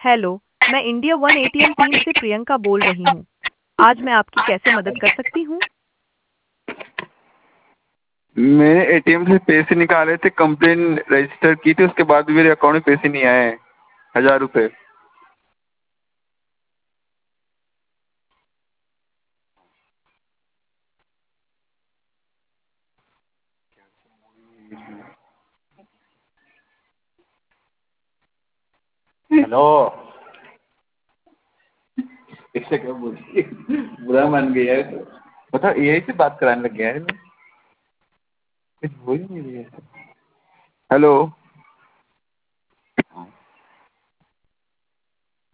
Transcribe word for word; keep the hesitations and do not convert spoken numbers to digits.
Hello, मैं India one ATM team से प्रियंका बोल रही हूँ। आज मैं आपकी कैसे मदद कर सकती हूँ? मैंने एटीएम से पैसे निकाले थे, कंप्लेन रजिस्टर की थी, उसके बाद भी मेरे अकाउंट में पैसे नहीं आए हैं, हजार रुपये। हेलो, इससे क्या बोलिए, बुरा मान गया है तो बता, एआई से बात कराने लग गया है मैं, कुछ बोल ही नहीं रही है। हेलो।